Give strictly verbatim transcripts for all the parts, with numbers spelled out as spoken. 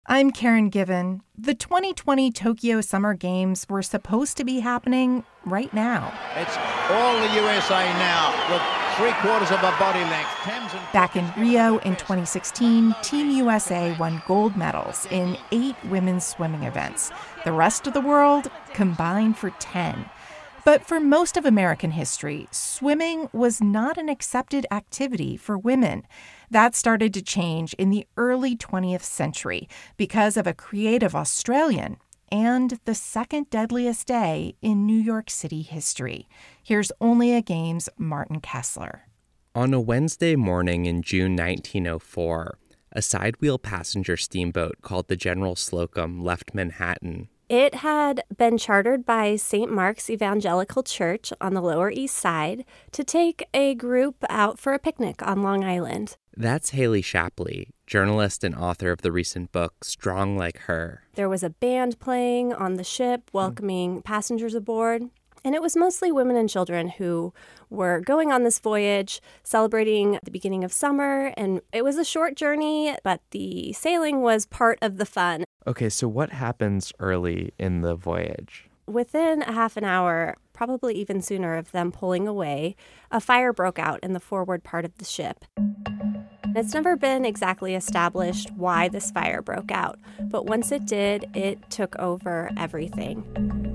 I'm Karen Given. The twenty twenty Tokyo Summer Games were supposed to be happening right now. It's all the U S A now with three quarters of a body length. Thames and Back in Rio in twenty sixteen, Team U S A won gold medals in eight women's swimming events. The rest of the world combined for ten. But for most of American history, swimming was not an accepted activity for women. That started to change in the early twentieth century because of a creative Australian and the second deadliest day in New York City history. Here's Only a Game's Martin Kessler. On a Wednesday morning in June nineteen oh four, a sidewheel passenger steamboat called the General Slocum left Manhattan. It had been chartered by Saint Mark's Evangelical Church on the Lower East Side to take a group out for a picnic on Long Island. That's Haley Shapley, journalist and author of the recent book Strong Like Her. There was a band playing on the ship, welcoming passengers aboard. And it was mostly women and children who were going on this voyage, celebrating the beginning of summer. And it was a short journey, but the sailing was part of the fun. Okay, so what happens early in the voyage? Within a half an hour, probably even sooner, of them pulling away, a fire broke out in the forward part of the ship. It's never been exactly established why this fire broke out, but once it did, it took over everything.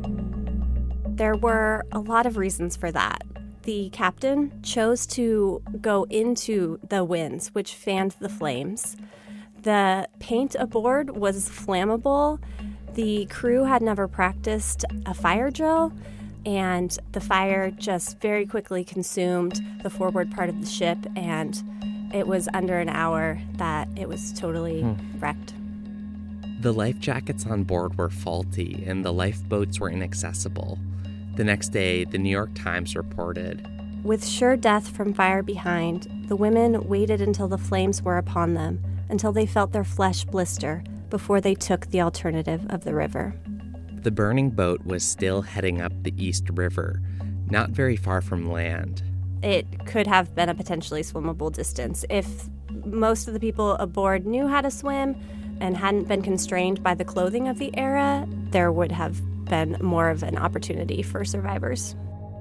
There were a lot of reasons for that. The captain chose to go into the winds, which fanned the flames. The paint aboard was flammable. The crew had never practiced a fire drill, and the fire just very quickly consumed the forward part of the ship, and it was under an hour that it was totally hmm. wrecked. The life jackets on board were faulty, and the lifeboats were inaccessible. The next day, the New York Times reported, "With sure death from fire behind, the women waited until the flames were upon them, until they felt their flesh blister, before they took the alternative of the river." The burning boat was still heading up the East River, not very far from land. It could have been a potentially swimmable distance. If most of the people aboard knew how to swim and hadn't been constrained by the clothing of the era, there would have been more of an opportunity for survivors.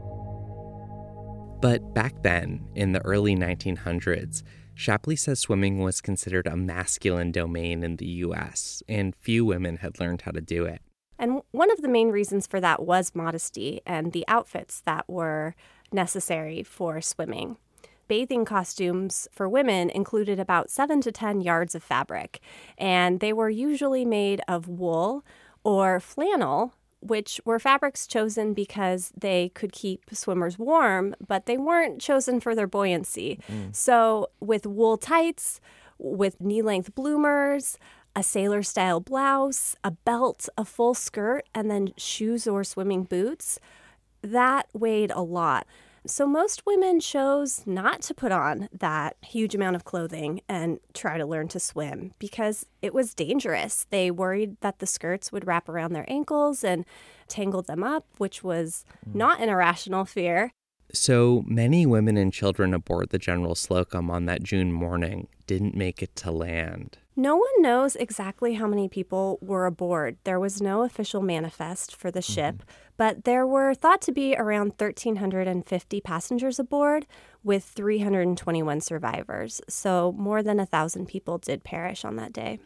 But back then, in the early nineteen hundreds, Shapley says swimming was considered a masculine domain in the U S, and few women had learned how to do it. And one of the main reasons for that was modesty and the outfits that were necessary for swimming. Bathing costumes for women included about seven to ten yards of fabric, and they were usually made of wool or flannel, which were fabrics chosen because they could keep swimmers warm, but they weren't chosen for their buoyancy. Mm. So with wool tights, with knee-length bloomers, a sailor-style blouse, a belt, a full skirt, and then shoes or swimming boots, that weighed a lot. So most women chose not to put on that huge amount of clothing and try to learn to swim because it was dangerous. They worried that the skirts would wrap around their ankles and tangle them up, which was not an irrational fear. So many women and children aboard the General Slocum on that June morning didn't make it to land. No one knows exactly how many people were aboard. There was no official manifest for the ship, mm-hmm. but there were thought to be around one thousand three hundred fifty passengers aboard with three hundred twenty-one survivors. So more than one thousand people did perish on that day.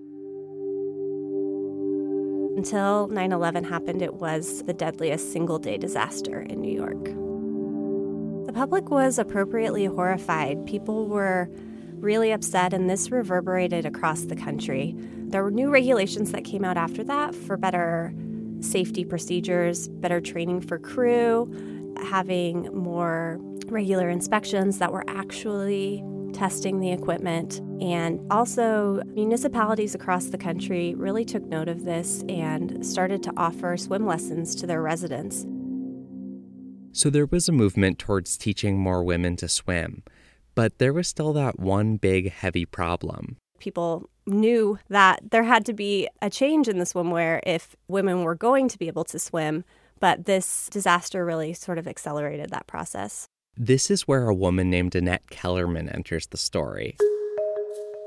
Until nine eleven happened, it was the deadliest single-day disaster in New York. The public was appropriately horrified. People were really upset, and this reverberated across the country. There were new regulations that came out after that for better safety procedures, better training for crew, having more regular inspections that were actually testing the equipment. And also, municipalities across the country really took note of this and started to offer swim lessons to their residents. So there was a movement towards teaching more women to swim. But there was still that one big, heavy problem. People knew that there had to be a change in the swimwear if women were going to be able to swim, but this disaster really sort of accelerated that process. This is where a woman named Annette Kellerman enters the story.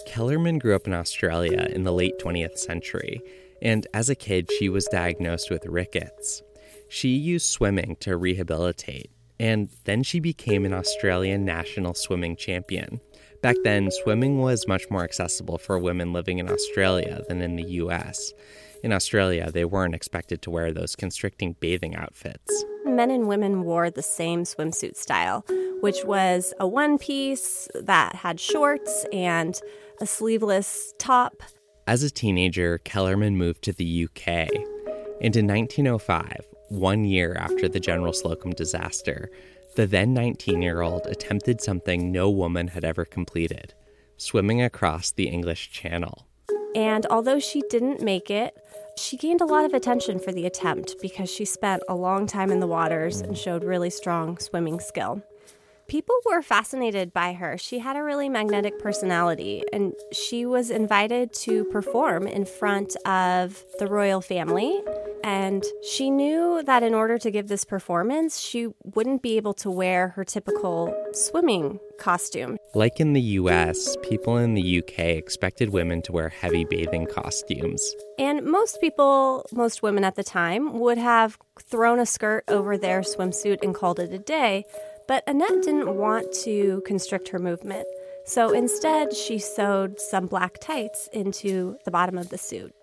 Kellerman grew up in Australia in the late twentieth century, and as a kid, she was diagnosed with rickets. She used swimming to rehabilitate, and then she became an Australian national swimming champion. Back then, swimming was much more accessible for women living in Australia than in the U S. In Australia, they weren't expected to wear those constricting bathing outfits. Men and women wore the same swimsuit style, which was a one-piece that had shorts and a sleeveless top. As a teenager, Kellerman moved to the U K. And in nineteen oh five, one year after the General Slocum disaster, the then nineteen-year-old attempted something no woman had ever completed, swimming across the English Channel. And although she didn't make it, she gained a lot of attention for the attempt because she spent a long time in the waters and showed really strong swimming skill. People were fascinated by her. She had a really magnetic personality, and she was invited to perform in front of the royal family. And she knew that in order to give this performance, she wouldn't be able to wear her typical swimming costume. Like in the U S, people in the U K expected women to wear heavy bathing costumes. And most people, most women at the time, would have thrown a skirt over their swimsuit and called it a day. But Annette didn't want to constrict her movement. So instead, she sewed some black tights into the bottom of the suit.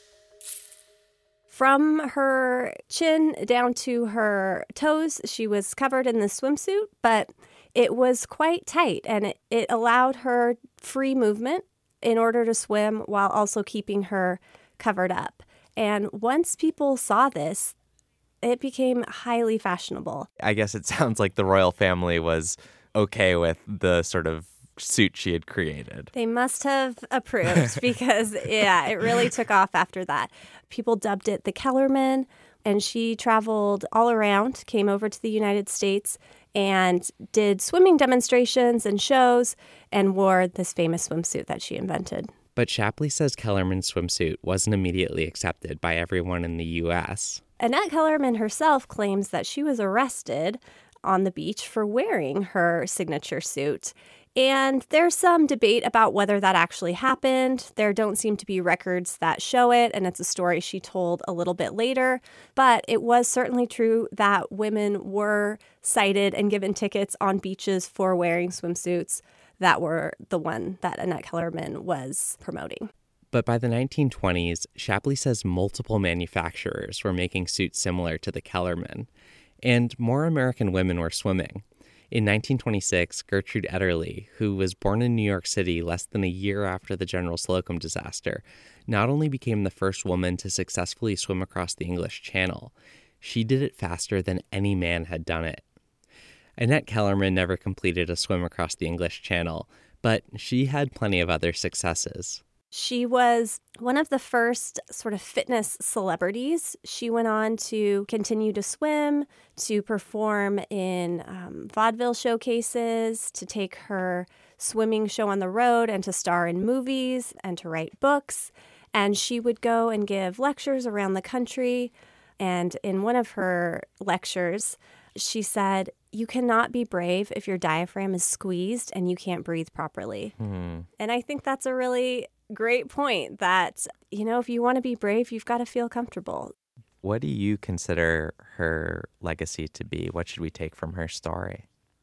From her chin down to her toes, she was covered in the swimsuit, but it was quite tight, and it, it allowed her free movement in order to swim while also keeping her covered up. And once people saw this, it became highly fashionable. I guess it sounds like the royal family was okay with the sort of suit she had created. They must have approved because, yeah, it really took off after that. People dubbed it the Kellerman, and she traveled all around, came over to the United States, and did swimming demonstrations and shows, and wore this famous swimsuit that she invented. But Shapley says Kellerman's swimsuit wasn't immediately accepted by everyone in the U S. Annette Kellerman herself claims that she was arrested on the beach for wearing her signature suit. And there's some debate about whether that actually happened. There don't seem to be records that show it, and it's a story she told a little bit later. But it was certainly true that women were cited and given tickets on beaches for wearing swimsuits that were the one that Annette Kellerman was promoting. But by the nineteen twenties, Shapley says multiple manufacturers were making suits similar to the Kellerman, and more American women were swimming. In nineteen twenty-six, Gertrude Ederle, who was born in New York City less than a year after the General Slocum disaster, not only became the first woman to successfully swim across the English Channel, she did it faster than any man had done it. Annette Kellerman never completed a swim across the English Channel, but she had plenty of other successes. She was one of the first sort of fitness celebrities. She went on to continue to swim, to perform in um, vaudeville showcases, to take her swimming show on the road, and to star in movies and to write books. And she would go and give lectures around the country. And in one of her lectures, she said, "You cannot be brave if your diaphragm is squeezed and you can't breathe properly." Hmm. And I think that's a really great point that, you know, if you want to be brave, you've got to feel comfortable. What do you consider her legacy to be? What should we take from her story?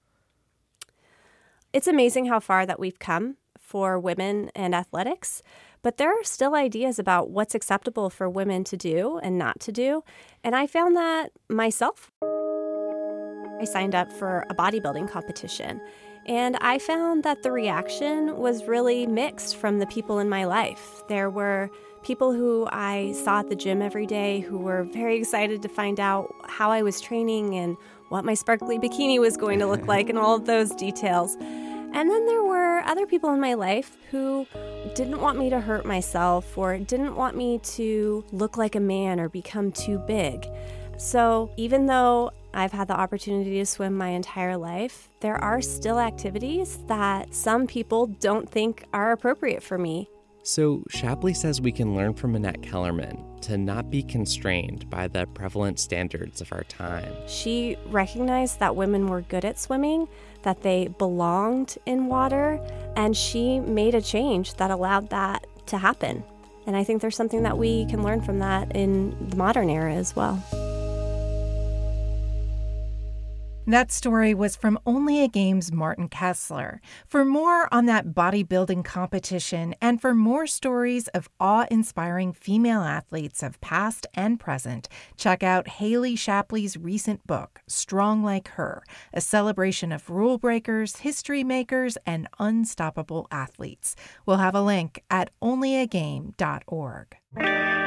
It's amazing how far that we've come for women and athletics, but there are still ideas about what's acceptable for women to do and not to do. And I found that myself. I signed up for a bodybuilding competition, and I found that the reaction was really mixed from the people in my life. There were people who I saw at the gym every day who were very excited to find out how I was training and what my sparkly bikini was going to look like and all of those details. And then there were other people in my life who didn't want me to hurt myself or didn't want me to look like a man or become too big. So even though I've had the opportunity to swim my entire life, there are still activities that some people don't think are appropriate for me. So Shapley says we can learn from Annette Kellerman to not be constrained by the prevalent standards of our time. She recognized that women were good at swimming, that they belonged in water, and she made a change that allowed that to happen. And I think there's something that we can learn from that in the modern era as well. That story was from Only a Game's Martin Kessler. For more on that bodybuilding competition and for more stories of awe-inspiring female athletes of past and present, check out Haley Shapley's recent book, Strong Like Her, a celebration of rule breakers, history makers, and unstoppable athletes. We'll have a link at only a game dot org.